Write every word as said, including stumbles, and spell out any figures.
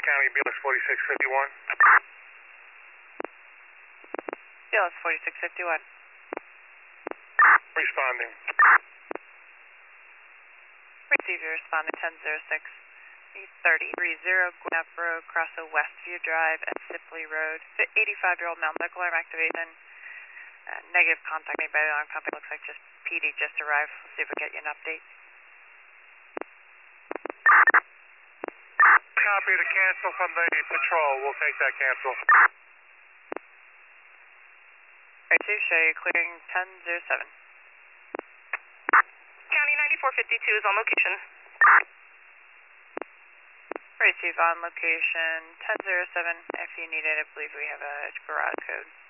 County, B L S forty-six fifty-one. B L S forty-six fifty-one. Responding. Receive your responding ten zero six. thirty three zero Gwinnett Road, Crosso Westview Drive and Sipley Road. eighty-five-year-old male, medical arm activation. Uh, negative contact made by the alarm company. Looks like just P D just arrived. We'll see if we get you an update. Copy to cancel from the patrol. We'll take that cancel. Right two, show you clearing ten zero seven. County ninety-four fifty-two is on location. Receive on location ten zero seven. If you need it, I believe we have a garage code.